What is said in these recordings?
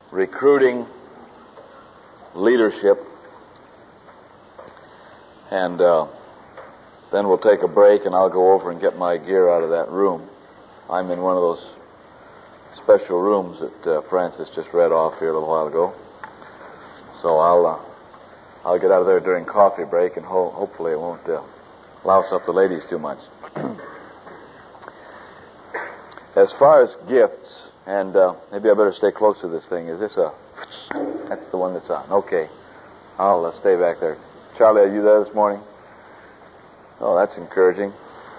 recruiting leadership, and then we'll take a break and I'll go over and get my gear out of that room. I'm in one of those special rooms that Francis just read off here a little while ago. So I'll get out of there during coffee break, and hopefully it won't louse up the ladies too much. As far as gifts, and maybe I better stay close to this thing. Is this that's the one that's on. Okay. I'll stay back there. Charlie, are you there this morning? Oh, that's encouraging.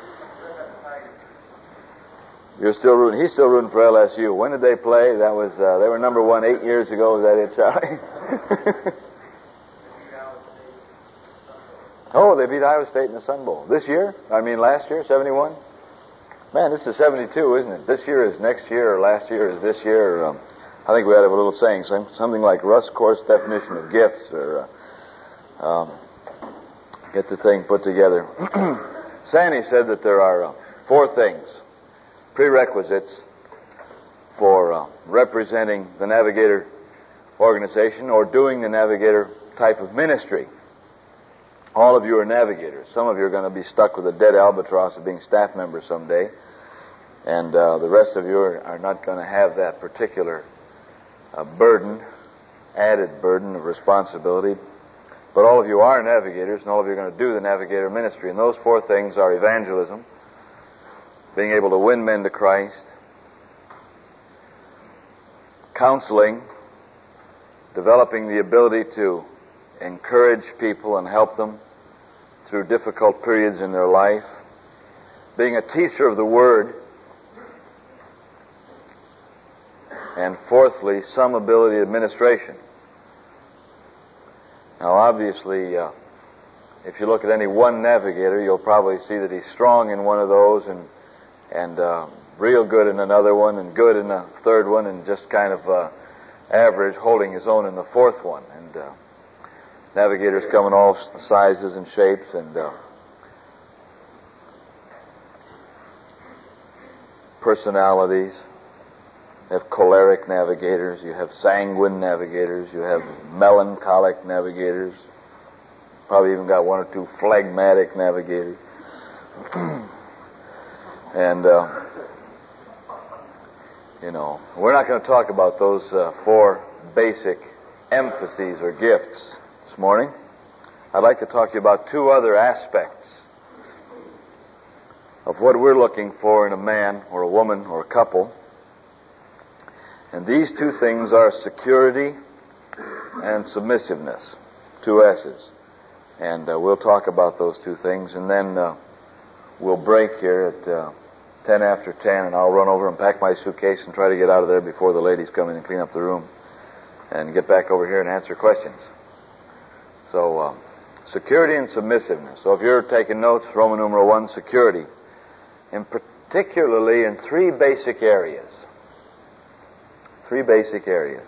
You're still rooting. He's still rooting for LSU. When did they play? That was they were number 1 8 years ago. Is that it, Charlie? Oh, they beat Iowa State in the Sun Bowl. This year? I mean last year, 71? Man, this is 72, isn't it? This year is next year, or last year is this year. I think we ought to have a little saying, something like Russ Court's definition of gifts, or get the thing put together. Sandy said that there are 4 things, prerequisites for representing the Navigator organization or doing the Navigator type of ministry. All of you are navigators. Some of you are going to be stuck with a dead albatross of being staff members someday, and the rest of you are not going to have that particular added burden of responsibility. But all of you are navigators, and all of you are going to do the Navigator ministry. And those 4 things are evangelism, being able to win men to Christ, counseling, developing the ability to encourage people and help them through difficult periods in their life, being a teacher of the Word, and fourthly, some ability administration. Now, obviously, if you look at any one navigator, you'll probably see that he's strong in one of those and real good in another one and good in a third one and just kind of average, holding his own in the fourth one. And navigators come in all sizes and shapes, and personalities. You have choleric navigators, you have sanguine navigators, you have melancholic navigators, probably even got 1 or 2 phlegmatic navigators. And, we're not going to talk about those 4 basic emphases or gifts this morning. I'd like to talk to you about 2 other aspects of what we're looking for in a man or a woman or a couple. And these 2 things are security and submissiveness, 2 S's. And we'll talk about those 2 things, and then we'll break here at 10 after 10, and I'll run over and pack my suitcase and try to get out of there before the ladies come in and clean up the room and get back over here and answer questions. So, security and submissiveness. So if you're taking notes, Roman numeral 1, security. And particularly in 3 basic areas. 3 basic areas.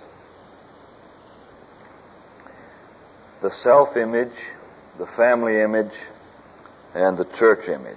The self-image, the family image, and the church image.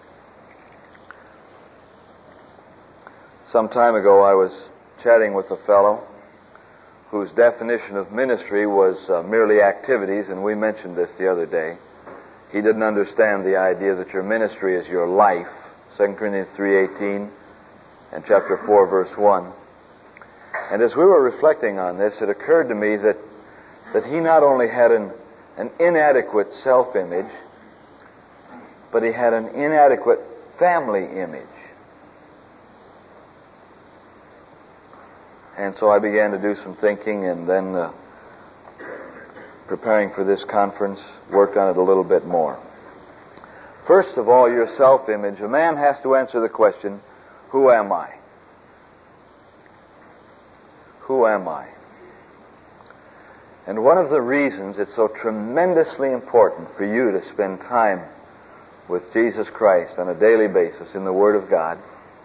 Some time ago I was chatting with a fellow whose definition of ministry was merely activities, and we mentioned this the other day. He didn't understand the idea that your ministry is your life, 2 Corinthians 3:18 and chapter 4, verse 1. And as we were reflecting on this, it occurred to me that he not only had an inadequate self-image, but he had an inadequate family image. And so I began to do some thinking, and then preparing for this conference, worked on it a little bit more. First of all, your self-image. A man has to answer the question, who am I? Who am I? And one of the reasons it's so tremendously important for you to spend time with Jesus Christ on a daily basis in the Word of God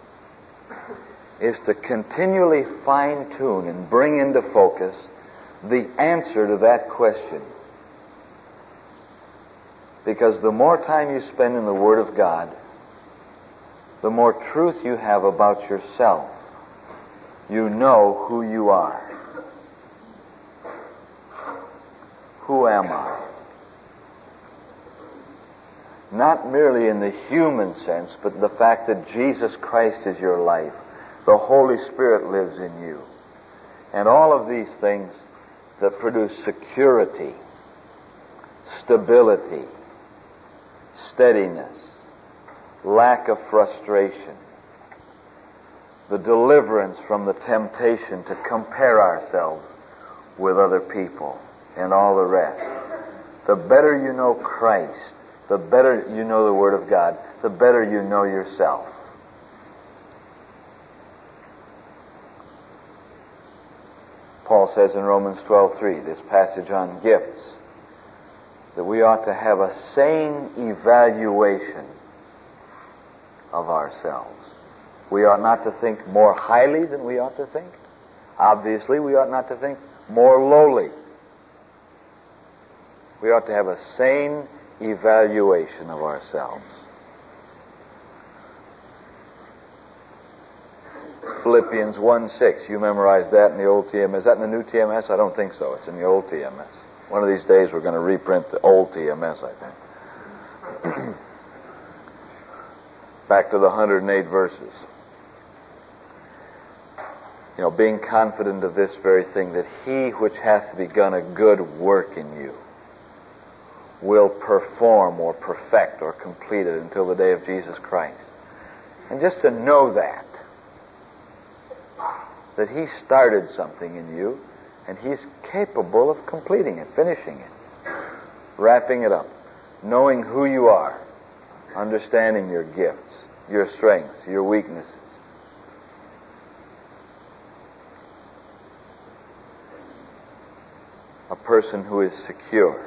is to continually fine-tune and bring into focus the answer to that question. Because the more time you spend in the Word of God, the more truth you have about yourself. You know who you are. Who am I? Not merely in the human sense, but the fact that Jesus Christ is your life. The Holy Spirit lives in you. And all of these things that produce security, stability, steadiness, lack of frustration, the deliverance from the temptation to compare ourselves with other people, and all the rest. The better you know Christ, the better you know the Word of God, the better you know yourself. Paul says in Romans 12:3, this passage on gifts, that we ought to have a sane evaluation of ourselves. We ought not to think more highly than we ought to think. Obviously, we ought not to think more lowly. We ought to have a sane evaluation of ourselves. Philippians 1:6. You memorized that in the old TMS. Is that in the new TMS? I don't think so. It's in the old TMS. One of these days we're going to reprint the old TMS, I think. Back to the 108 verses. You know, being confident of this very thing, that he which hath begun a good work in you will perform or perfect or complete it until the day of Jesus Christ. And just to know that he started something in you, and he's capable of completing it, finishing it, wrapping it up, knowing who you are, understanding your gifts, your strengths, your weaknesses. A person who is secure,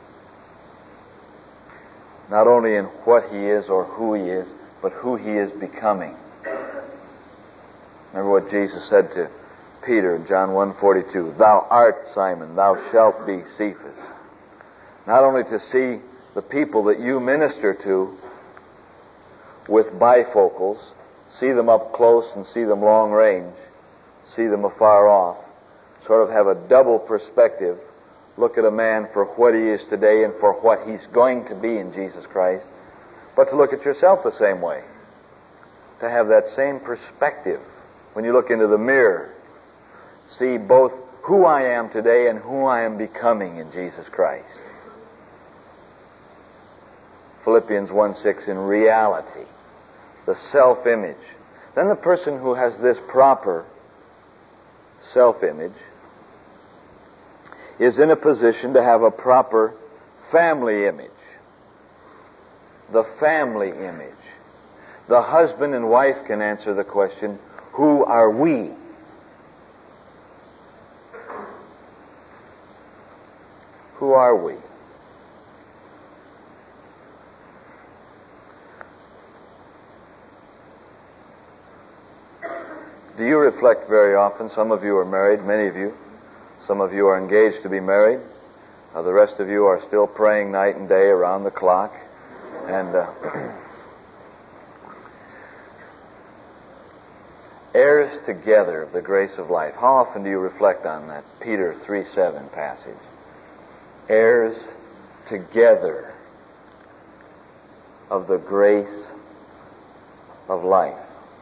not only in what he is or who he is, but who he is becoming. Remember what Jesus said to Peter in John 1:42, "Thou art Simon, thou shalt be Cephas." Not only to see the people that you minister to with bifocals, see them up close and see them long range, see them afar off, sort of have a double perspective, look at a man for what he is today and for what he's going to be in Jesus Christ, but to look at yourself the same way, to have that same perspective. When you look into the mirror, see both who I am today and who I am becoming in Jesus Christ. Philippians 1:6, in reality, the self-image. Then the person who has this proper self-image is in a position to have a proper family image. The family image. The husband and wife can answer the question, who are we? Who are we? Do you reflect very often? Some of you are married, many of you. Some of you are engaged to be married. The rest of you are still praying night and day around the clock. And heirs together of the grace of life. How often do you reflect on that Peter 3:7 passage? Heirs together of the grace of life.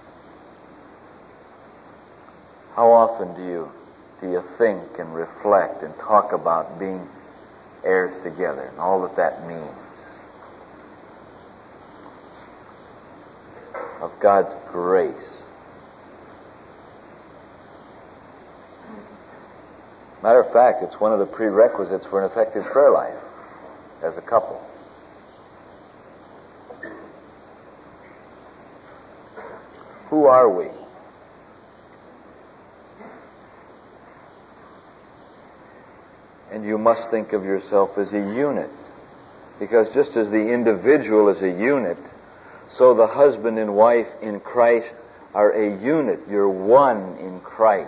How often do you think and reflect and talk about being heirs together and all that means of God's grace? Matter of fact, it's one of the prerequisites for an effective prayer life as a couple. Who are we? And you must think of yourself as a unit. Because just as the individual is a unit, so the husband and wife in Christ are a unit. You're one in Christ.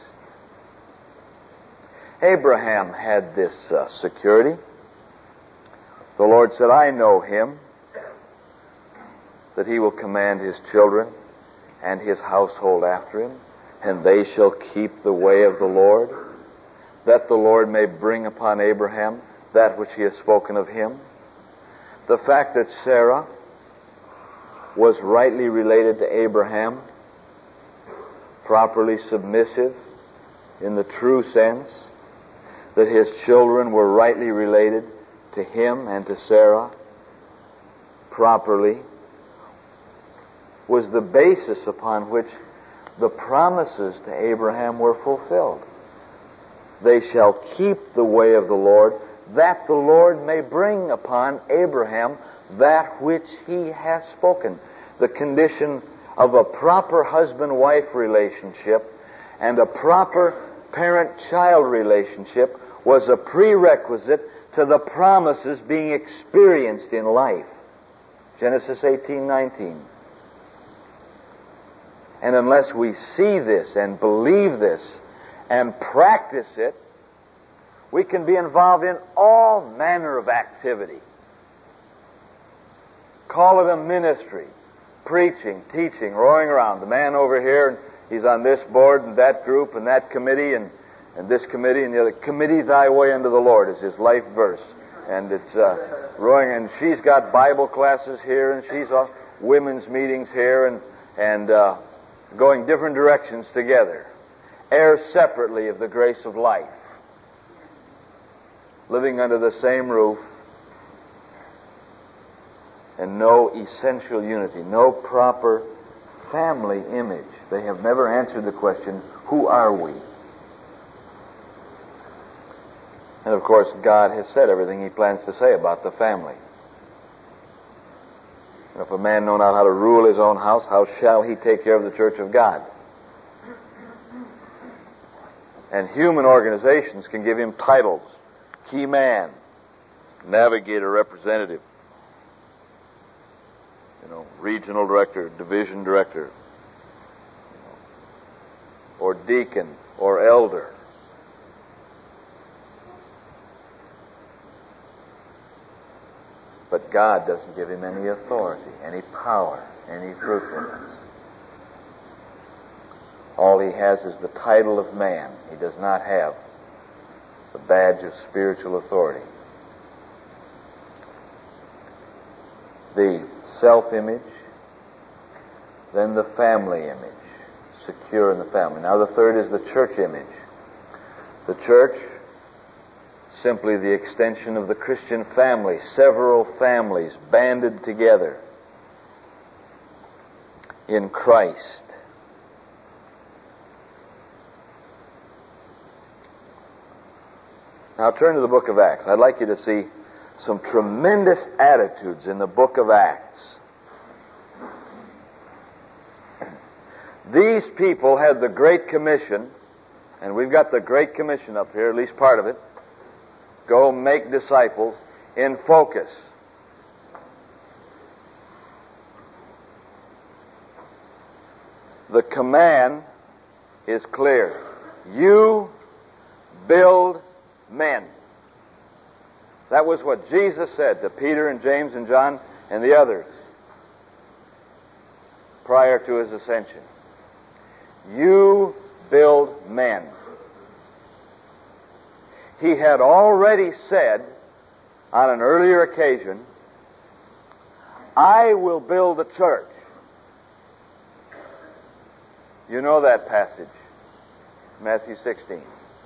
Abraham had this security. The Lord said, I know him, that he will command his children and his household after him, and they shall keep the way of the Lord, that the Lord may bring upon Abraham that which he has spoken of him. The fact that Sarah was rightly related to Abraham, properly submissive in the true sense, that his children were rightly related to him and to Sarah properly, was the basis upon which the promises to Abraham were fulfilled. They shall keep the way of the Lord, that the Lord may bring upon Abraham that which he has spoken. The condition of a proper husband-wife relationship and a proper parent-child relationship was a prerequisite to the promises being experienced in life. Genesis 18:19. And unless we see this and believe this and practice it, we can be involved in all manner of activity. Call it a ministry, preaching, teaching, rowing around. The man over here, he's on this board and that group and that committee and this committee and the other. Commit thy way unto the Lord is his life verse. And it's rowing, and she's got Bible classes here, and she's on women's meetings here, and going different directions together. Heirs separately of the grace of life. Living under the same roof, and no essential unity, no proper family image. They have never answered the question, who are we? And of course, God has said everything he plans to say about the family. And if a man know not how to rule his own house, how shall he take care of the church of God? And human organizations can give him titles. Key man, navigator, representative, regional director, division director, or deacon, or elder. But God doesn't give him any authority, any power, any fruitfulness. All he has is the title of man. He does not have the badge of spiritual authority. The self-image, then the family image, secure in the family. Now the third is the church image. The church, simply the extension of the Christian family, several families banded together in Christ. Now turn to the book of Acts. I'd like you to see some tremendous attitudes in the book of Acts. These people had the Great Commission, and we've got the Great Commission up here, at least part of it. Go make disciples in focus. The command is clear. You build men. That was what Jesus said to Peter and James and John and the others prior to his ascension. You build men. He had already said on an earlier occasion, I will build a church. You know that passage, Matthew 16.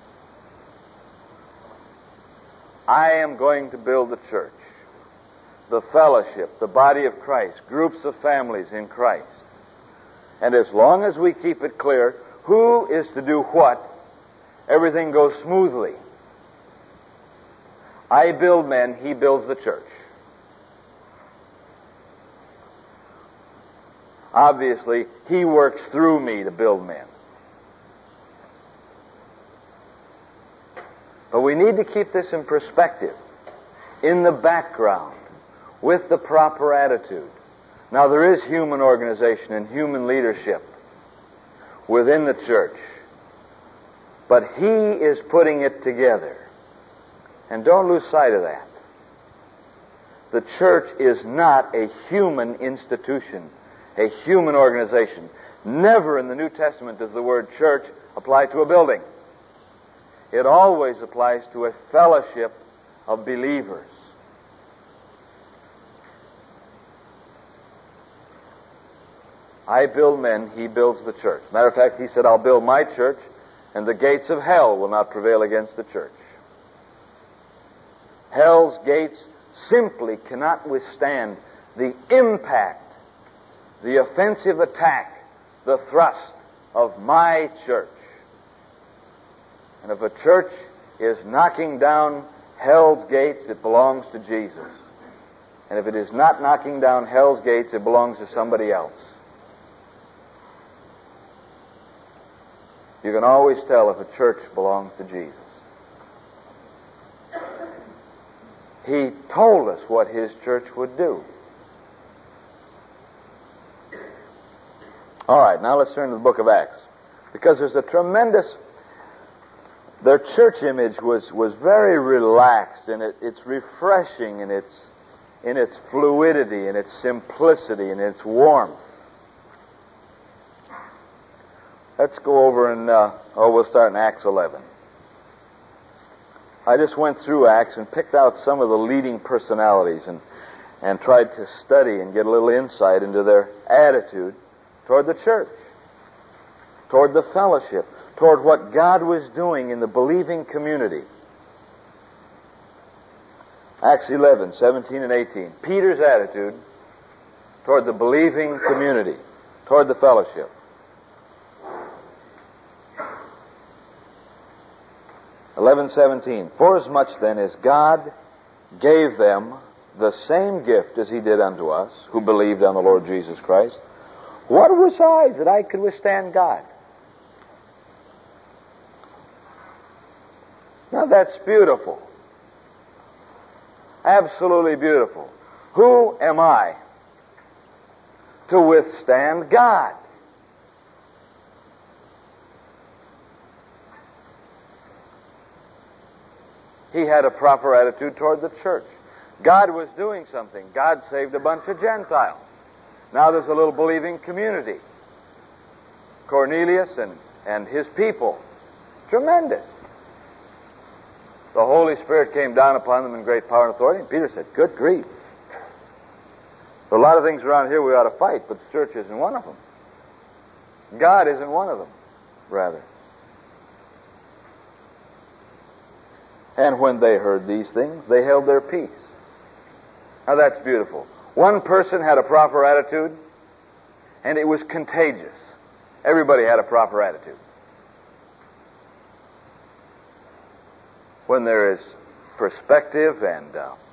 I am going to build a church, the fellowship, the body of Christ, groups of families in Christ. And as long as we keep it clear who is to do what, everything goes smoothly. I build men, he builds the church. Obviously, he works through me to build men. But we need to keep this in perspective, in the background, with the proper attitude. Now, there is human organization and human leadership within the church, but he is putting it together. And don't lose sight of that. The church is not a human institution, a human organization. Never in the New Testament does the word church apply to a building. It always applies to a fellowship of believers. I build men, he builds the church. Matter of fact, he said, I'll build my church, and the gates of hell will not prevail against the church. Hell's gates simply cannot withstand the impact, the offensive attack, the thrust of my church. And if a church is knocking down hell's gates, it belongs to Jesus. And if it is not knocking down hell's gates, it belongs to somebody else. You can always tell if a church belongs to Jesus. He told us what his church would do. All right, now let's turn to the book of Acts. Because there's a tremendous... Their church image was very relaxed, and it's refreshing in its fluidity, in its simplicity, in its warmth. Let's go over and, we'll start in Acts 11. I just went through Acts and picked out some of the leading personalities and tried to study and get a little insight into their attitude toward the church, toward the fellowship, toward what God was doing in the believing community. Acts 11, 17 and 18. Peter's attitude toward the believing community, toward the fellowship. 11:17. Forasmuch then as God gave them the same gift as he did unto us, who believed on the Lord Jesus Christ, what was I that I could withstand God? Now that's beautiful. Absolutely beautiful. Who am I to withstand God? He had a proper attitude toward the church. God was doing something. God saved a bunch of Gentiles. Now there's a little believing community. Cornelius and his people. Tremendous. The Holy Spirit came down upon them in great power and authority, and Peter said, good grief. There are a lot of things around here we ought to fight, but the church isn't one of them. God isn't one of them, rather. And when they heard these things, they held their peace. Now that's beautiful. One person had a proper attitude, and it was contagious. Everybody had a proper attitude. When there is perspective and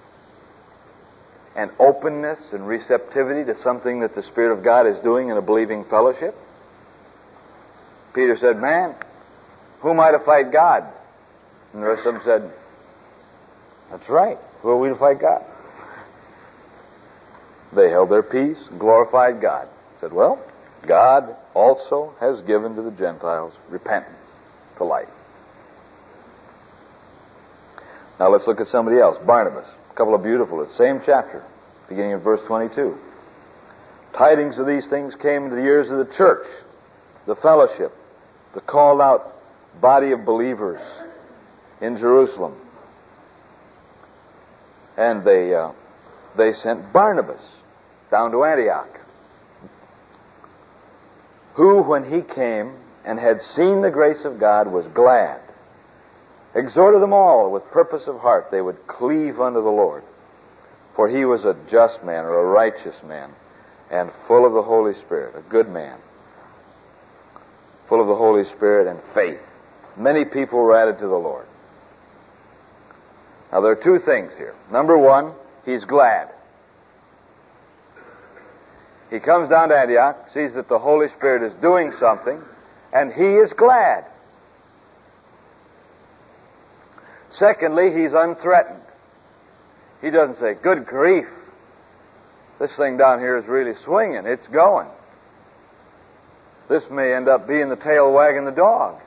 openness and receptivity to something that the Spirit of God is doing in a believing fellowship, Peter said, man, who am I to fight God? And the rest of them said, that's right. Who are we to fight God? They held their peace and glorified God. Said, well, God also has given to the Gentiles repentance to life. Now let's look at somebody else. Barnabas. A couple of beautiful, the same chapter, beginning in verse 22. Tidings of these things came into the ears of the church, the fellowship, the called out body of believers in Jerusalem. And they sent Barnabas down to Antioch, who, when he came and had seen the grace of God, was glad, exhorted them all with purpose of heart they would cleave unto the Lord. For he was a just man, or a righteous man, and full of the Holy Spirit, a good man, full of the Holy Spirit and faith. Many people were added to the Lord. Now there are two things here. Number one, he's glad. He comes down to Antioch, sees that the Holy Spirit is doing something, and he is glad. Secondly, he's unthreatened. He doesn't say, good grief, this thing down here is really swinging, it's going. This may end up being the tail wagging the dog.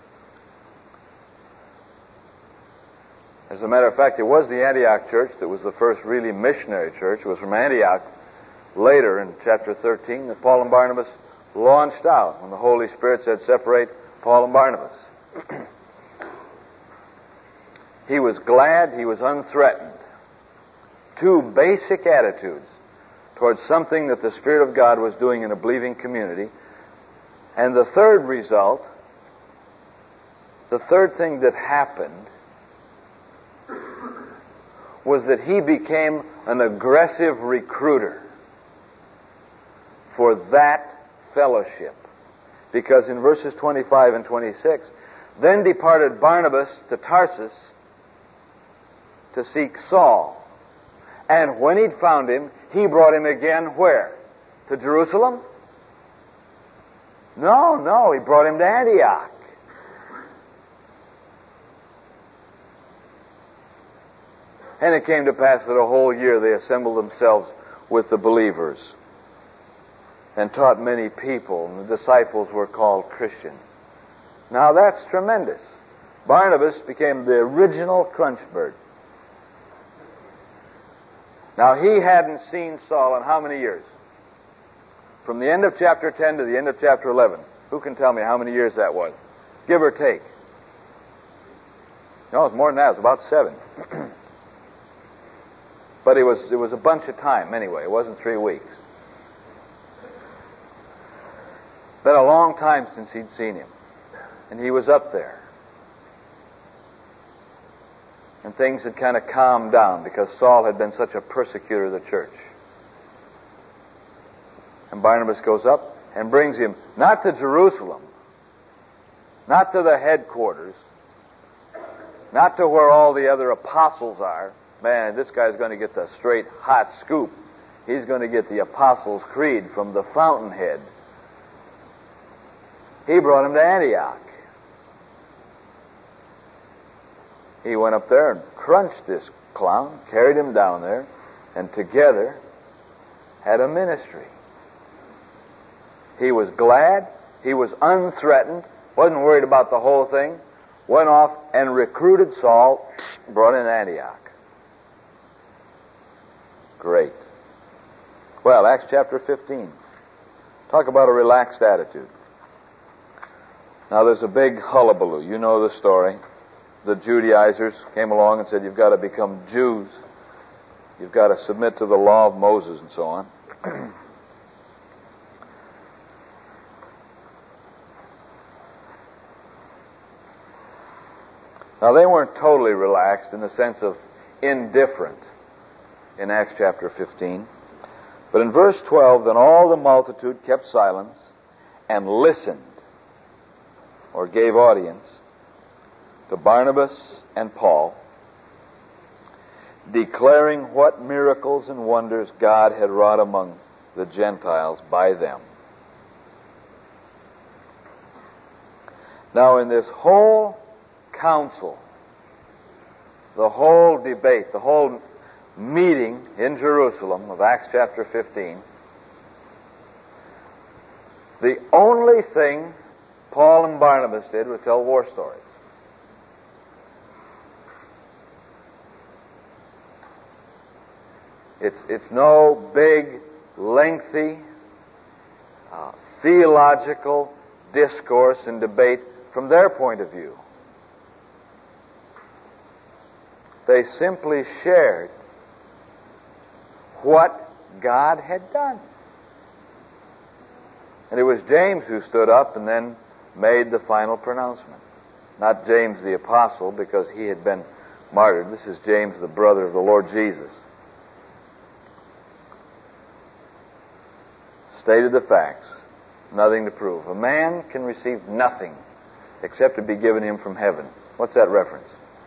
As a matter of fact, it was the Antioch church that was the first really missionary church. It was from Antioch later in chapter 13 that Paul and Barnabas launched out when the Holy Spirit said, separate Paul and Barnabas. He was glad. He was unthreatened. Two basic attitudes towards something that the Spirit of God was doing in a believing community. And the third result, the third thing that happened, was that he became an aggressive recruiter for that fellowship. Because in verses 25 and 26, then departed Barnabas to Tarsus to seek Saul. And when he'd found him, he brought him again where? To Jerusalem? No, he brought him to Antioch. And it came to pass that a whole year they assembled themselves with the believers and taught many people, and the disciples were called Christians. Now that's tremendous. Barnabas became the original crunch bird. Now he hadn't seen Saul in how many years? From the end of chapter 10 to the end of chapter 11. Who can tell me how many years that was? Give or take. No, it's more than that. It was about 7. But it was a bunch of time anyway. It wasn't 3 weeks. Been a long time since he'd seen him. And he was up there. And things had kind of calmed down because Saul had been such a persecutor of the church. And Barnabas goes up and brings him not to Jerusalem, not to the headquarters, not to where all the other apostles are. Man, this guy's going to get the straight hot scoop. He's going to get the Apostles' Creed from the fountainhead. He brought him to Antioch. He went up there and crunched this clown, carried him down there, and together had a ministry. He was glad. He was unthreatened. Wasn't worried about the whole thing. Went off and recruited Saul, brought in Antioch. Great. Well, Acts chapter 15. Talk about a relaxed attitude. Now there's a big hullabaloo. You know the story. The Judaizers came along and said, you've got to become Jews. You've got to submit to the law of Moses and so on. Now they weren't totally relaxed in the sense of indifferent in Acts chapter 15. But in verse 12, then all the multitude kept silence and listened, or gave audience, to Barnabas and Paul, declaring what miracles and wonders God had wrought among the Gentiles by them. Now in this whole council, the whole debate, the whole meeting in Jerusalem of Acts chapter 15, the only thing Paul and Barnabas did was tell war stories. It's no big, lengthy, theological discourse and debate from their point of view. They simply shared what God had done. And it was James who stood up and then made the final pronouncement. Not James the apostle, because he had been martyred. This is James, the brother of the Lord Jesus. Stated the facts. Nothing to prove. A man can receive nothing except to be given him from heaven. What's that reference?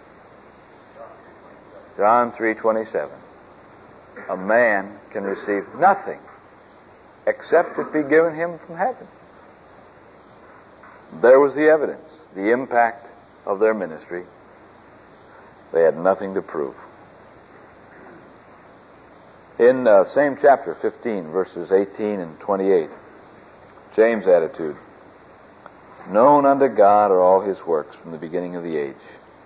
John 3:27. A man can receive nothing except it be given him from heaven. There was the evidence, the impact of their ministry. They had nothing to prove. In same chapter 15, verses 18 and 28, James' attitude. Known unto God are all his works from the beginning of the age.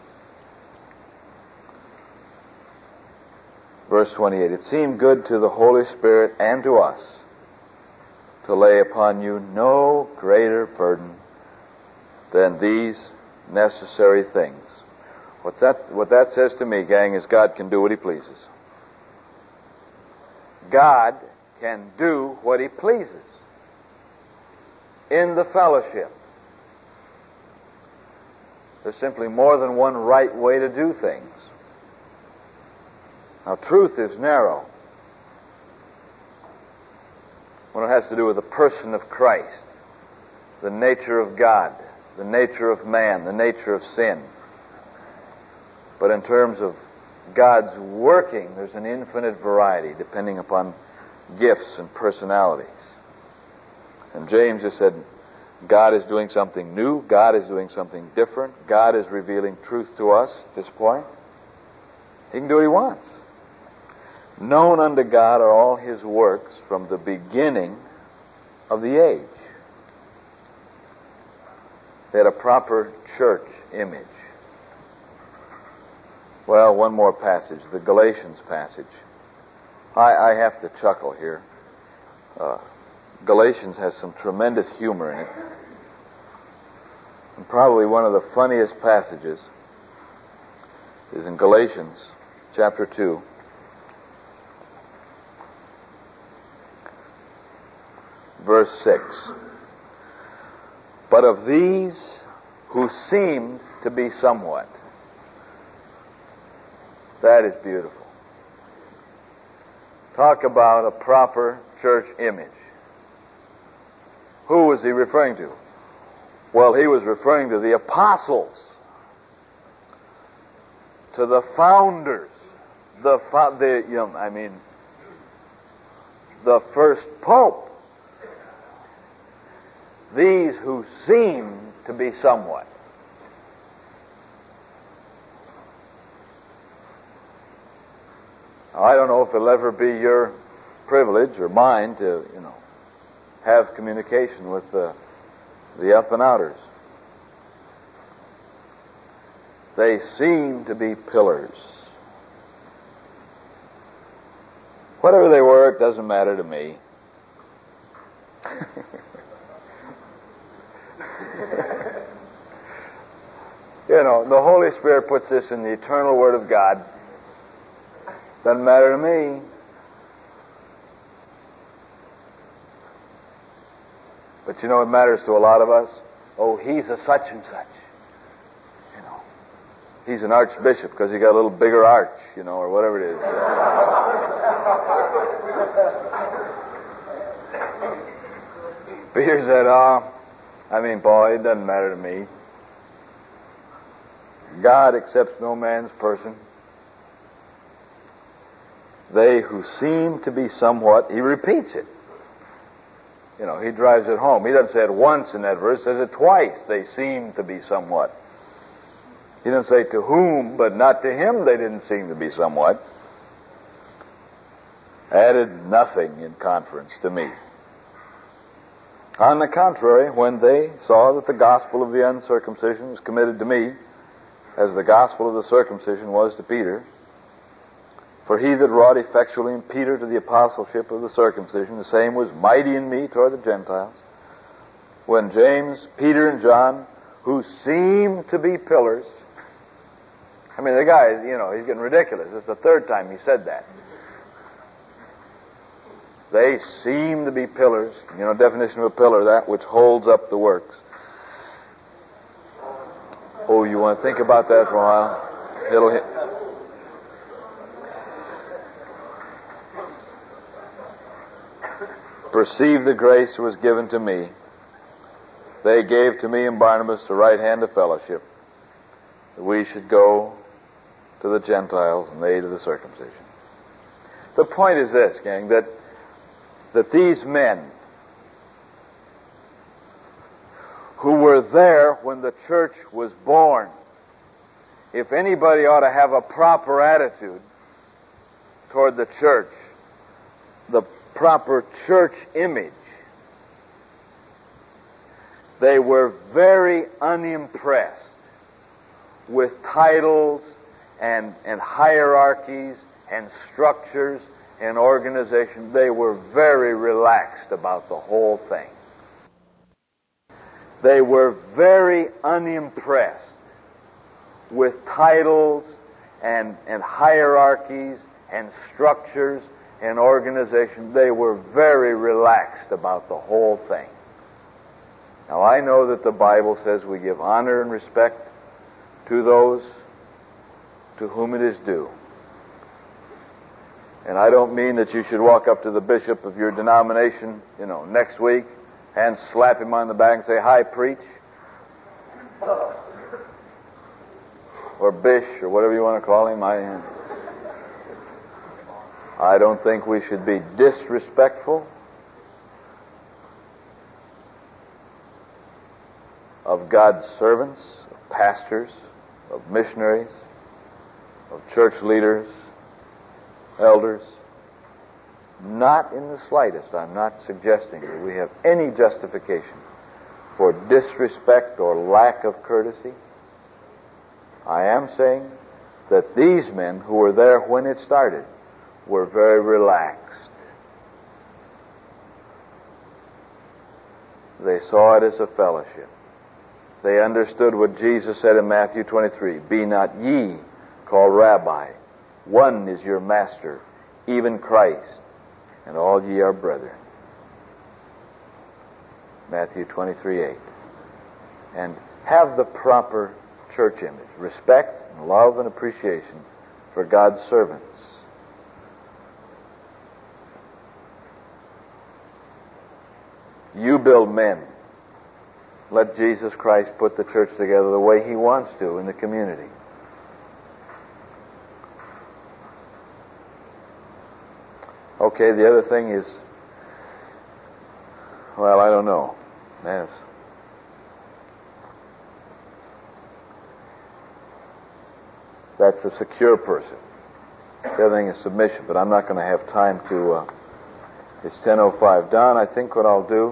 Verse 28, it seemed good to the Holy Spirit and to us to lay upon you no greater burden than these necessary things. What that says to me, gang, is God can do what He pleases. God can do what He pleases in the fellowship. There's simply more than one right way to do things. Now, truth is narrow when it has to do with the person of Christ, the nature of God, the nature of man, the nature of sin. But in terms of God's working, there's an infinite variety depending upon gifts and personalities. And James just said, God is doing something new. God is doing something different. God is revealing truth to us at this point. He can do what He wants. Known unto God are all His works from the beginning of the age. They had a proper church image. Well, one more passage, the Galatians passage. I have to chuckle here. Galatians has some tremendous humor in it. And probably one of the funniest passages is in Galatians chapter 2. Verse 6. But of these who seemed to be somewhat. That is beautiful. Talk about a proper church image. Who was he referring to? Well, he was referring to the apostles, to the founders, the first pope. These who seem to be somewhat. Now, I don't know if it'll ever be your privilege or mine to, have communication with the up and outers. They seem to be pillars. Whatever they were, it doesn't matter to me. The Holy Spirit puts this in the eternal Word of God. Doesn't matter to me. But it matters to a lot of us. Oh, he's a such and such. He's an archbishop because he got a little bigger arch, or whatever it is. Peter said, boy, it doesn't matter to me. God accepts no man's person. They who seem to be somewhat, he repeats it. He drives it home. He doesn't say it once in that verse, he says it twice. They seem to be somewhat. He doesn't say to whom, but not to him they didn't seem to be somewhat. Added nothing in conference to me. On the contrary, when they saw that the gospel of the uncircumcision was committed to me, as the gospel of the circumcision was to Peter, for he that wrought effectually in Peter to the apostleship of the circumcision, the same was mighty in me toward the Gentiles. When James, Peter, and John, who seemed to be pillars, the guy is, he's getting ridiculous. It's the third time he said that. They seem to be pillars. Definition of a pillar, that which holds up the works. Oh, you want to think about that for a while? It'll hit. Perceive the grace that was given to me. They gave to me and Barnabas the right hand of fellowship, that we should go to the Gentiles and they to the circumcision. The point is this, gang, that these men who were there when the church was born, if anybody ought to have a proper attitude toward the church, the proper church image, they were very unimpressed with titles and hierarchies and structures and organization. They were very relaxed about the whole thing. They were very unimpressed with titles and hierarchies and structures and organization. They were very relaxed about the whole thing. Now, I know that the Bible says we give honor and respect to those to whom it is due. And I don't mean that you should walk up to the bishop of your denomination, next week and slap him on the back and say, "Hi, preach." Or bish, or whatever you want to call him. I don't think we should be disrespectful of God's servants, of pastors, of missionaries, of church leaders, elders. Not in the slightest. I'm not suggesting that we have any justification for disrespect or lack of courtesy. I am saying that these men who were there when it started were very relaxed. They saw it as a fellowship. They understood what Jesus said in Matthew 23, "Be not ye called rabbi. One is your master, even Christ, and all ye are brethren." Matthew 23:8. And have the proper church image. Respect and love and appreciation for God's servants. You build men. Let Jesus Christ put the church together the way He wants to in the community. Okay, the other thing is, well, I don't know. Yes. That's a secure person. The other thing is submission, but I'm not going to have time to... it's 10:05. Don, I think what I'll do...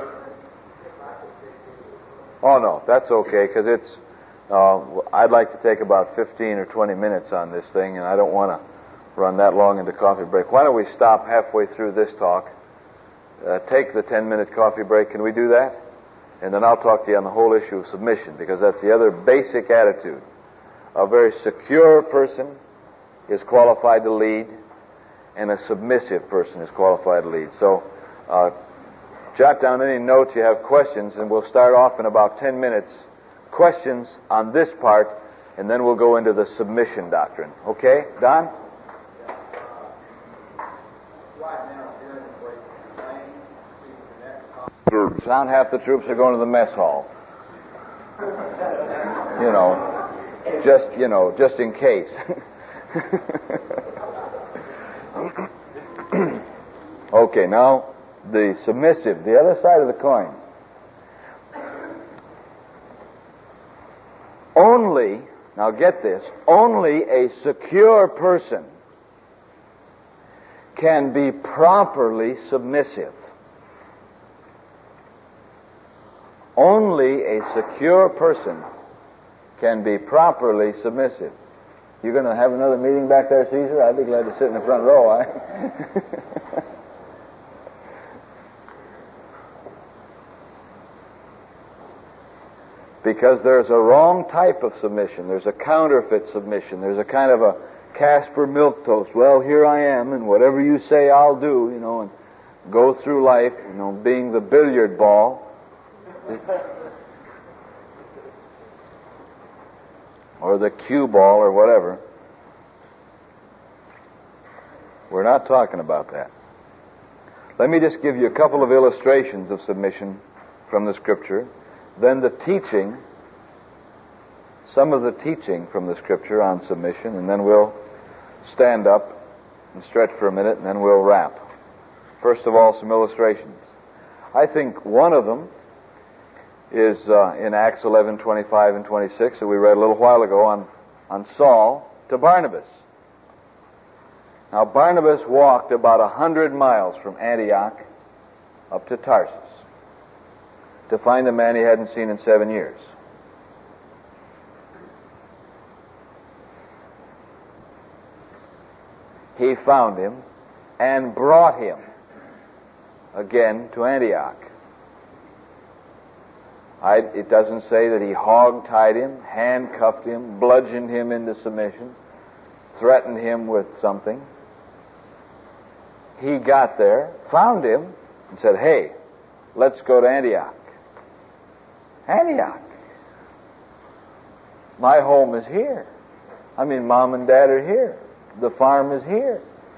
Oh, no, that's okay, because it's... I'd like to take about 15 or 20 minutes on this thing, and I don't want to run that long into coffee break. Why don't we stop halfway through this talk, take the 10-minute coffee break. Can we do that? And then I'll talk to you on the whole issue of submission, because that's the other basic attitude. A very secure person is qualified to lead, and a submissive person is qualified to lead. So, jot down any notes you have questions, and we'll start off in about 10 minutes. Questions on this part, and then we'll go into the submission doctrine. Okay, Don? Not half the troops are going to the mess hall. Just in case. Okay, now the submissive, the other side of the coin. Now get this, only a secure person can be properly submissive. Only a secure person can be properly submissive. You're going to have another meeting back there, Caesar? I'd be glad to sit in the front row. Because there's a wrong type of submission. There's a counterfeit submission. There's a kind of a Casper milquetoast. Well, here I am, and whatever you say, I'll do, and go through life, being the billiard ball. Or the cue ball or whatever. We're not talking about that. Let me just give you a couple of illustrations of submission from the Scripture. Then the teaching, some of the teaching from the Scripture on submission, and then we'll stand up and stretch for a minute, and then we'll wrap. First of all, some illustrations. I think one of them is in Acts 11:25 and 26 that we read a little while ago on Saul to Barnabas. Now, Barnabas walked about 100 miles from Antioch up to Tarsus to find a man he hadn't seen in 7 years. He found him and brought him again to Antioch. It doesn't say that he hog-tied him, handcuffed him, bludgeoned him into submission, threatened him with something. He got there, found him, and said, "Hey, let's go to Antioch." Antioch. My home is here. I mean, Mom and Dad are here. The farm is here.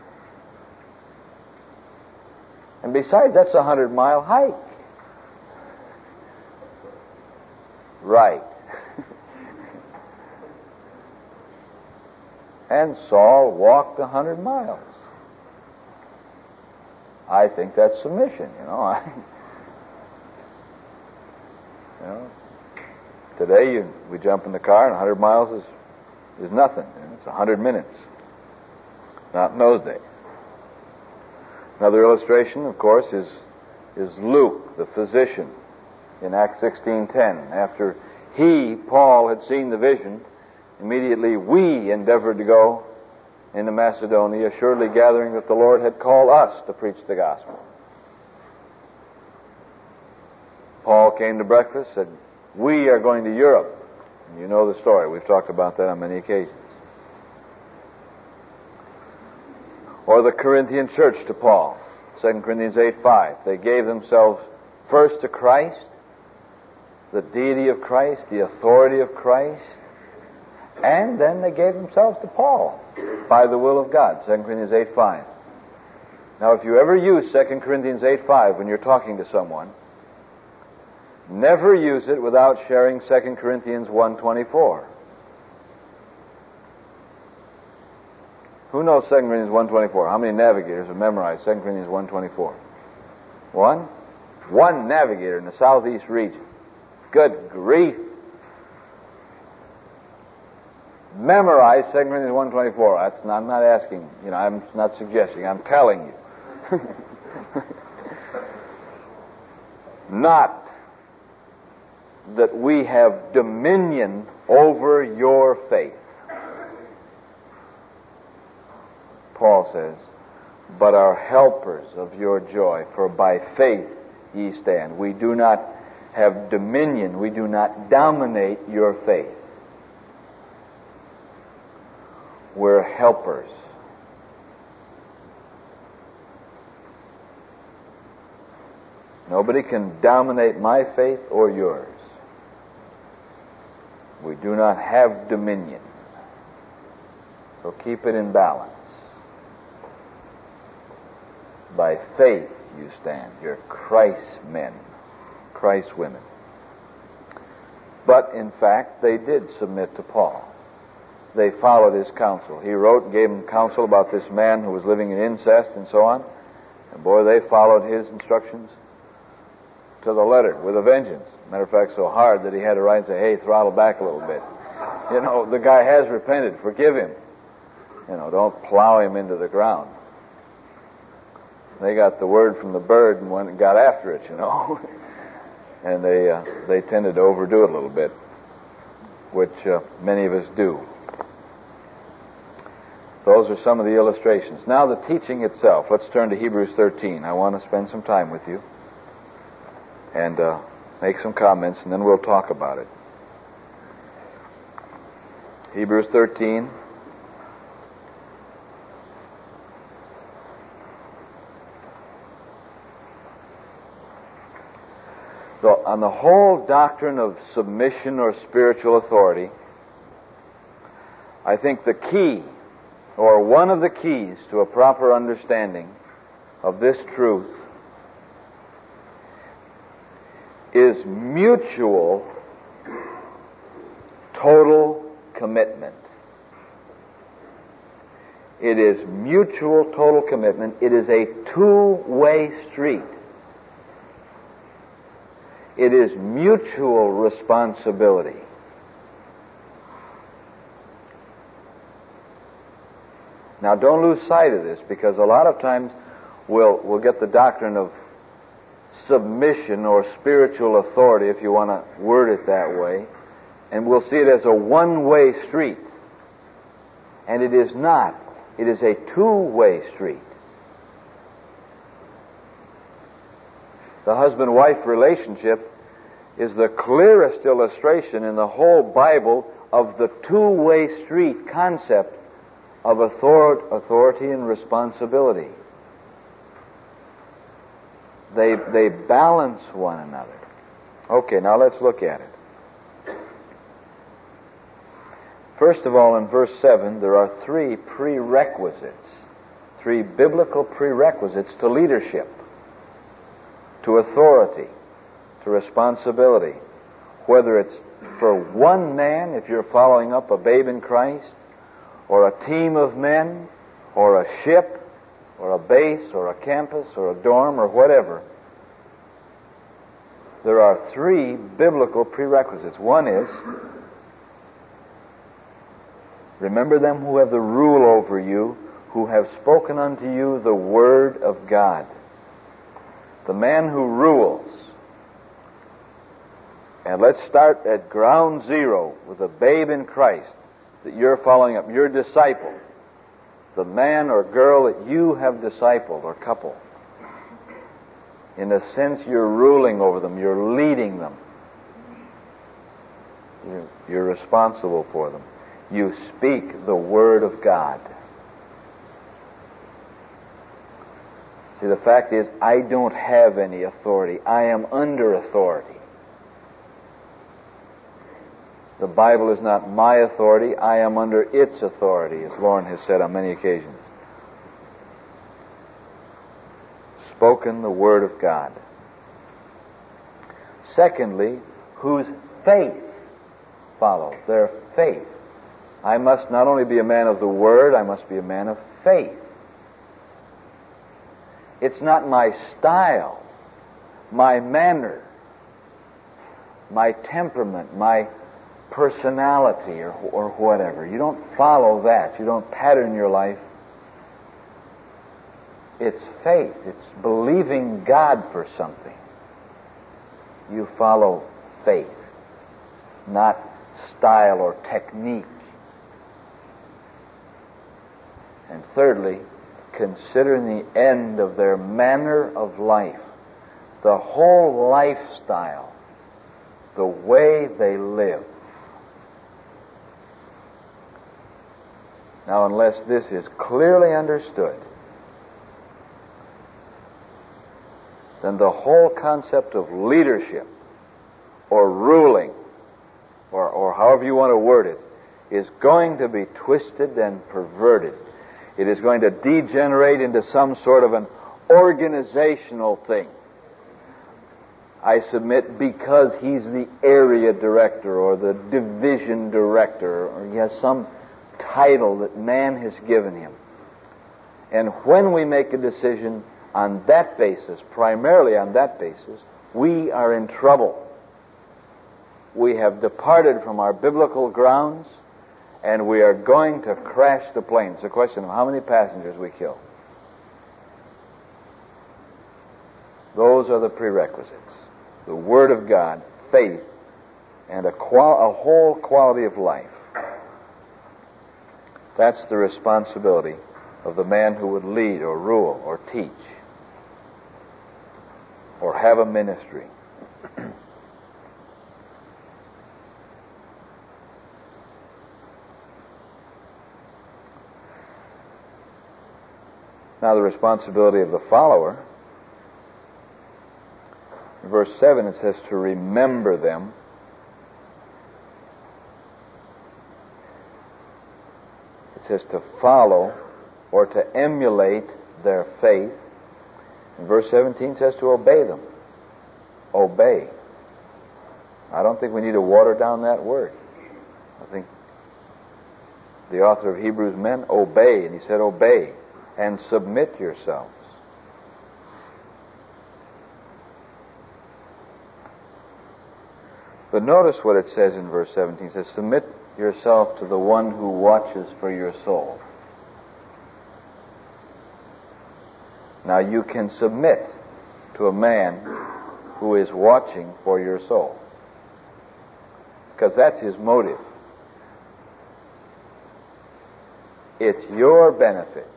And besides, that's a 100-mile hike. Right. And Saul walked 100 miles. I think that's submission, you know. Today we jump in the car and 100 miles is nothing. It's 100 minutes. Not in those days. Another illustration, of course, is Luke, the physician, in Acts 16:10. After Paul, had seen the vision, immediately we endeavored to go into Macedonia, assuredly gathering that the Lord had called us to preach the gospel. Paul came to breakfast, said, "We are going to Europe." And you know the story. We've talked about that on many occasions. Or the Corinthian church to Paul, 2 Corinthians 8:5. They gave themselves first to Christ, the deity of Christ, the authority of Christ, and then they gave themselves to Paul by the will of God, 2 Corinthians 8:5. Now, if you ever use 2 Corinthians 8:5 when you're talking to someone, never use it without sharing 2 Corinthians 1:24. Who knows 2 Corinthians 1:24? How many navigators have memorized 2 Corinthians 1:24? One? One navigator in the southeast region. Good grief. Memorize 2 Corinthians 1:24. I'm not asking, I'm not suggesting, I'm telling you. Not that we have dominion over your faith. Paul says, but are helpers of your joy, for by faith ye stand. We do not have dominion. We do not dominate your faith. We're helpers. Nobody can dominate my faith or yours. We do not have dominion. So keep it in balance. By faith you stand. You're Christ's men, Christ's women. But in fact, they did submit to Paul. They followed his counsel. He wrote and gave them counsel about this man who was living in incest and so on. And boy, they followed his instructions to the letter with a vengeance. Matter of fact, so hard that he had to write and say, "Hey, throttle back a little bit. The guy has repented. Forgive him. Don't plow him into the ground." They got the word from the bird and went and got after it, And they tended to overdo it a little bit, which many of us do. Those are some of the illustrations. Now the teaching itself. Let's turn to Hebrews 13. I want to spend some time with you and make some comments, and then we'll talk about it. Hebrews 13. So, on the whole doctrine of submission or spiritual authority, I think the key, or one of the keys to a proper understanding of this truth, is mutual total commitment. It is mutual total commitment. It is a two-way street. It is mutual responsibility. Now, don't lose sight of this, because a lot of times we'll get the doctrine of submission or spiritual authority, if you want to word it that way, and we'll see it as a one-way street. And it is not. It is a two-way street. The husband-wife relationship is the clearest illustration in the whole Bible of the two-way street concept of authority and responsibility. They balance one another. Okay, now let's look at it. First of all, in verse 7, there are three prerequisites, three biblical prerequisites to leadership, to authority, to responsibility. Whether it's for one man, if you're following up a babe in Christ, or a team of men, or a ship, or a base, or a campus, or a dorm, or whatever, there are three biblical prerequisites. One is, remember them who have the rule over you, who have spoken unto you the word of God. The man who rules. And let's start at ground zero with a babe in Christ that you're following up, your disciple. The man or girl that you have discipled, or couple. In a sense, you're ruling over them, you're leading them. You're responsible for them. You speak the Word of God. See, the fact is, I don't have any authority. I am under authority. The Bible is not my authority. I am under its authority, as Lauren has said on many occasions. Spoken the Word of God. Secondly, whose faith follows. Their faith. I must not only be a man of the Word, I must be a man of faith. It's not my style, my manner, my temperament, my personality, or whatever. You don't follow that. You don't pattern your life. It's faith. It's believing God for something. You follow faith, not style or technique. And thirdly, considering the end of their manner of life, the whole lifestyle, the way they live. Now, unless this is clearly understood, then the whole concept of leadership or ruling, or however you want to word it, is going to be twisted and perverted. It is going to degenerate into some sort of an organizational thing. I submit because he's the area director or the division director, or he has some title that man has given him. And when we make a decision on that basis, primarily on that basis, we are in trouble. We have departed from our biblical grounds, and we are going to crash the plane. It's a question of how many passengers we kill. Those are the prerequisites. The Word of God, faith, and a whole quality of life. That's the responsibility of the man who would lead or rule or teach or have a ministry. Now, the responsibility of the follower. In verse 7 it says to remember them. It says to follow or to emulate their faith. And verse 17 says to obey them. Obey. I don't think we need to water down that word. I think the author of Hebrews meant obey, and he said obey and submit yourselves. But notice what it says in verse 17. It says, submit yourself to the one who watches for your soul. Now you can submit to a man who is watching for your soul, because that's his motive. It's your benefit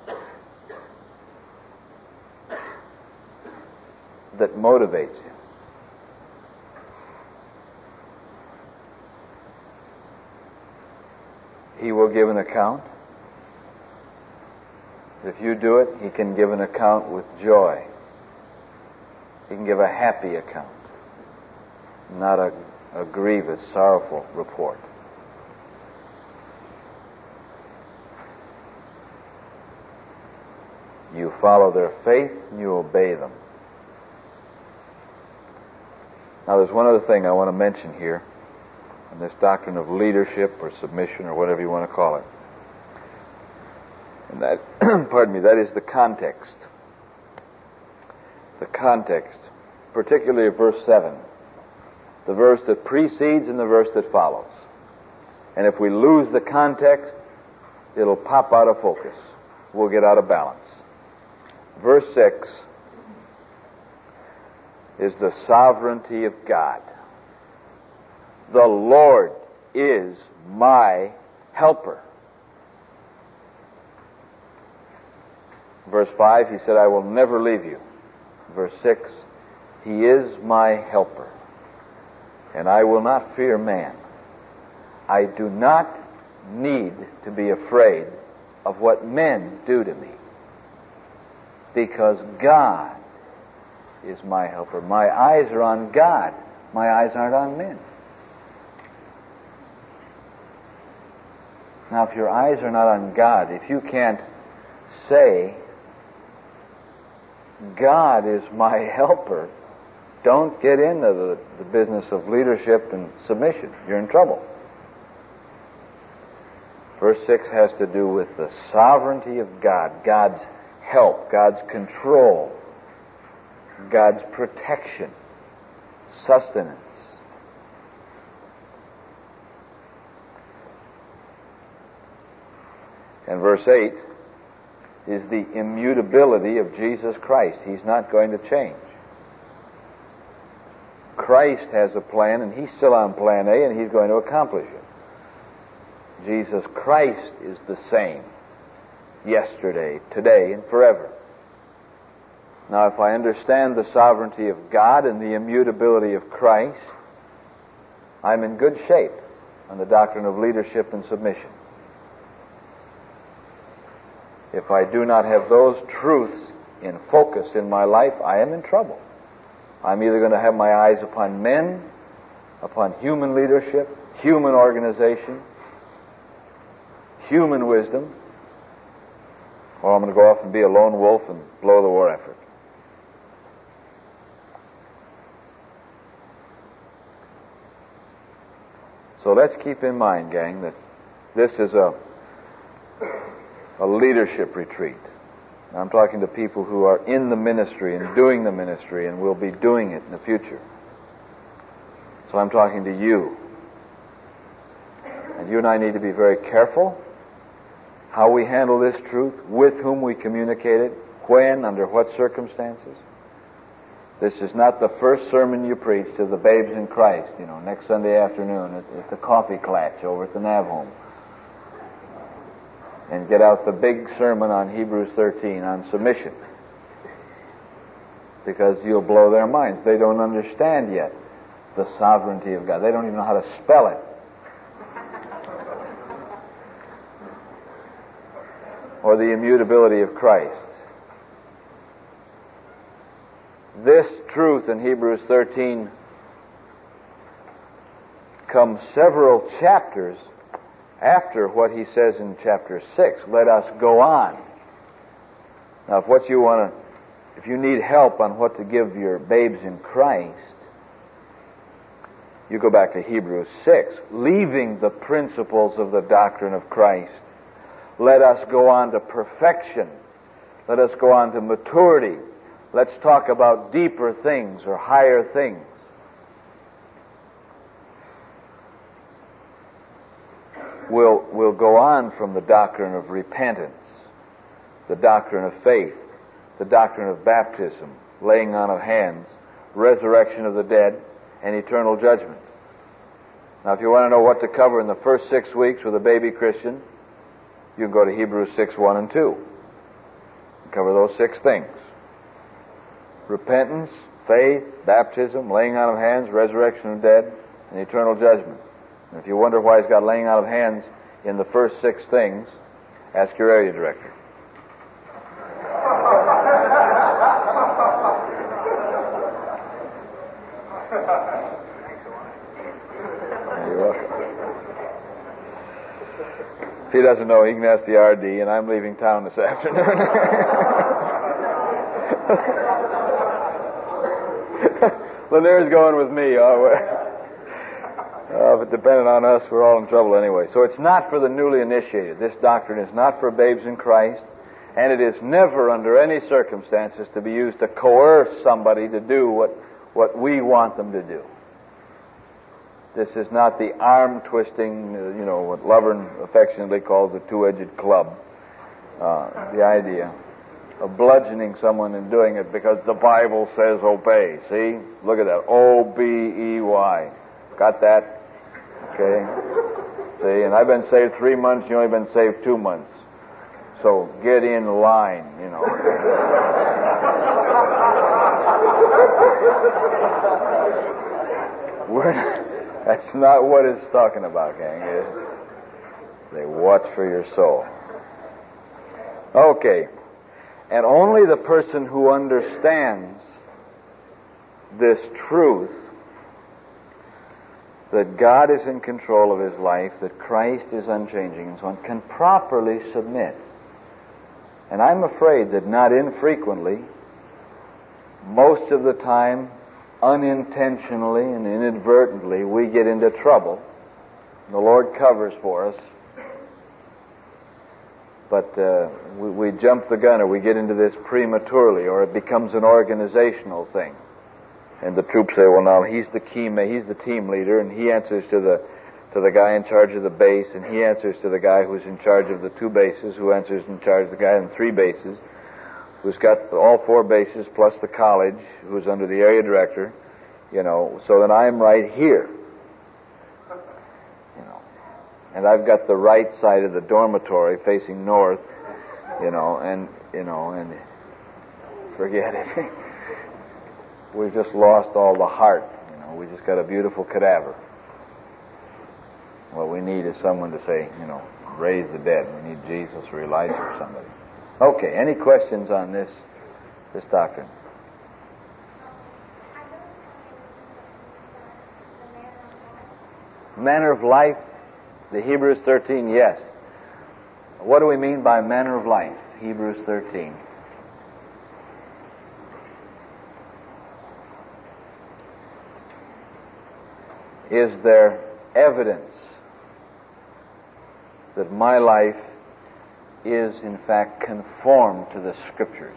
that motivates him. he will give an account. If you do it, he can give an account with joy. He can give a happy account, not a grievous, sorrowful report. You follow their faith and you obey them. Now there's one other thing I want to mention here in this doctrine of leadership or submission or whatever you want to call it. And that, pardon me, that is the context. The context, particularly of verse 7. The verse that precedes and the verse that follows. And if we lose the context, it'll pop out of focus. We'll get out of balance. Verse 6 is the sovereignty of God. The Lord is my helper. Verse 5, he said, I will never leave you. Verse 6, he is my helper, and I will not fear man. I do not need to be afraid of what men do to me, because God is my helper. My eyes are on God. My eyes aren't on men. Now, if your eyes are not on God, if you can't say, God is my helper, don't get into the business of leadership and submission. You're in trouble. Verse 6 has to do with the sovereignty of God, God's help, God's control, God's protection, sustenance. And verse 8 is the immutability of Jesus Christ. He's not going to change. Christ has a plan, and he's still on plan A, and he's going to accomplish it. Jesus Christ is the same yesterday, today, and forever. Now, if I understand the sovereignty of God and the immutability of Christ, I'm in good shape on the doctrine of leadership and submission. If I do not have those truths in focus in my life, I am in trouble. I'm either going to have my eyes upon men, upon human leadership, human organization, human wisdom, or I'm going to go off and be a lone wolf and blow the war effort. So let's keep in mind, gang, that this is a leadership retreat. I'm talking to people who are in the ministry and doing the ministry and will be doing it in the future. So I'm talking to you. And you and I need to be very careful how we handle this truth, with whom we communicate it, when, under what circumstances. This is not the first sermon you preach to the babes in Christ, next Sunday afternoon at the coffee clatch over at the Nav home. And get out the big sermon on Hebrews 13 on submission. Because you'll blow their minds. They don't understand yet the sovereignty of God. They don't even know how to spell it. Or the immutability of Christ. This truth in Hebrews 13 comes several chapters after what he says in chapter 6. Let us go on. Now, if you need help on what to give your babes in Christ, you go back to Hebrews 6, leaving the principles of the doctrine of Christ. Let us go on to perfection. Let us go on to maturity. Let's talk about deeper things or higher things. We'll go on from the doctrine of repentance, the doctrine of faith, the doctrine of baptism, laying on of hands, resurrection of the dead, and eternal judgment. Now, if you want to know what to cover in the first 6 weeks with a baby Christian, you can go to Hebrews 6, 1 and 2. Cover those 6 things. Repentance, faith, baptism, laying on of hands, resurrection of the dead, and eternal judgment. And if you wonder why he's got laying on of hands in the first 6 things, ask your area director. You're welcome. If he doesn't know, he can ask the RD, and I'm leaving town this afternoon. Lanier's going with me. If it depended on us, we're all in trouble anyway. So it's not for the newly initiated. This doctrine is not for babes in Christ, and it is never under any circumstances to be used to coerce somebody to do what we want them to do. This is not the arm-twisting, what Lovern affectionately calls the two-edged club. The idea of bludgeoning someone and doing it because the Bible says obey. See? Look at that. O-B-E-Y. Got that? Okay? See? And I've been saved 3 months, you've only been saved 2 months. So get in line, That's not what it's talking about, gang. They watch for your soul. Okay. And only the person who understands this truth, that God is in control of his life, that Christ is unchanging and so on, can properly submit. And I'm afraid that not infrequently, most of the time, unintentionally and inadvertently, we get into trouble. The Lord covers for us. But we jump the gun, or we get into this prematurely, or it becomes an organizational thing. And the troops say, well, now he's the team leader, and he answers to the guy in charge of the base, and he answers to the guy who's in charge of the 2 bases, who answers in charge of the guy in 3 bases, who's got all 4 bases plus the college, who's under the area director, so that I'm right here. And I've got the right side of the dormitory facing north, and forget it. We've just lost all the heart, we just got a beautiful cadaver. What we need is someone to say, raise the dead. We need Jesus or Elijah or somebody. Okay, any questions on this doctrine? Manner of life, the Hebrews 13, yes. What do we mean by manner of life? Hebrews 13. Is there evidence that my life is in fact conformed to the Scriptures?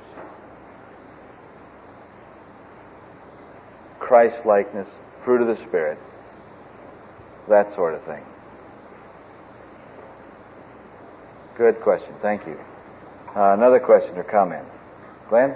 Christ-likeness, fruit of the Spirit, that sort of thing. Good question. Thank you. Another question or comment? Glenn?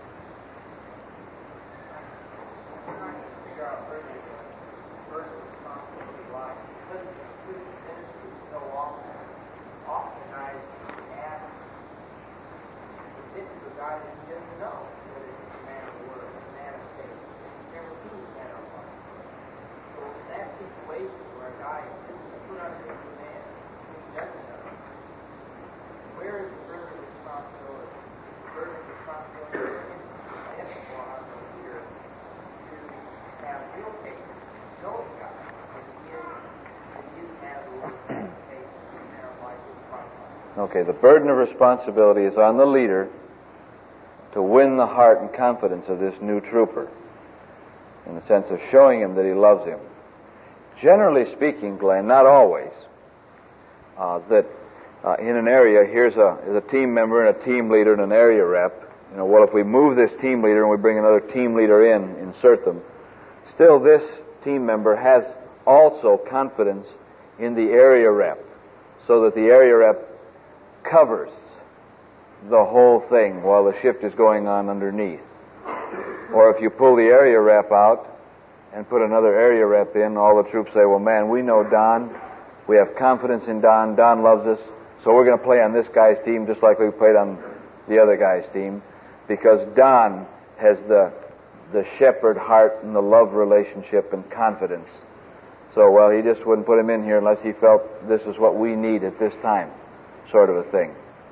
Okay, the burden of responsibility is on the leader to win the heart and confidence of this new trooper, in the sense of showing him that he loves him. Generally speaking, Glenn, not always, that in an area, here's a team member and a team leader and an area rep. Well, if we move this team leader and we bring another team leader in, insert them, still this team member has also confidence in the area rep, so that the area rep covers the whole thing while the shift is going on underneath. Or if you pull the area rep out and put another area rep in, all the troops say, well, man, we know Don. We have confidence in Don. Don loves us. So we're going to play on this guy's team just like we played on the other guy's team, because Don has the shepherd heart and the love relationship and confidence So, well, he just wouldn't put him in here unless he felt this is what we need at this time, sort of a thing.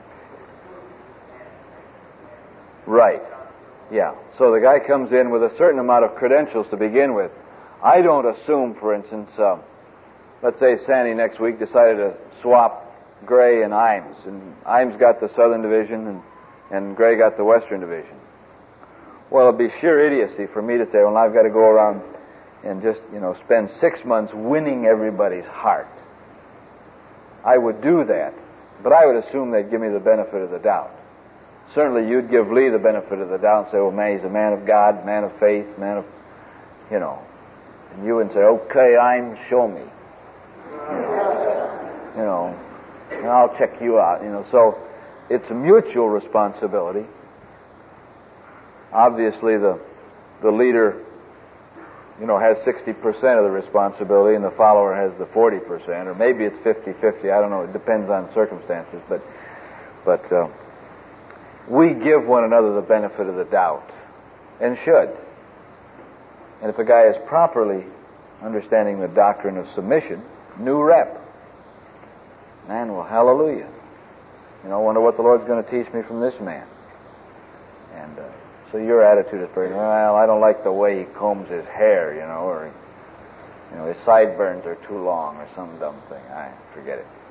Right. Yeah. So the guy comes in with a certain amount of credentials to begin with. I don't assume, for instance, let's say Sandy next week decided to swap Gray and Imes, and Imes got the Southern Division and Gray got the Western Division. Well, it'd be sheer idiocy for me to say, well, I've got to go around and just, spend 6 months winning everybody's heart. I would do that, but I would assume they'd give me the benefit of the doubt. Certainly you'd give Lee the benefit of the doubt and say, well, man, he's a man of God, man of faith, man of, and you would say, okay, show me. And I'll check you out, So it's a mutual responsibility. Obviously the leader, has 60% of the responsibility and the follower has the 40%, or maybe it's 50-50, I don't know, it depends on circumstances, but we give one another the benefit of the doubt, and should. And if a guy is properly understanding the doctrine of submission, new rep, man, well, hallelujah. I wonder what the Lord's going to teach me from this man. And so your attitude is pretty, well, I don't like the way he combs his hair, or his sideburns are too long, or some dumb thing. Forget it.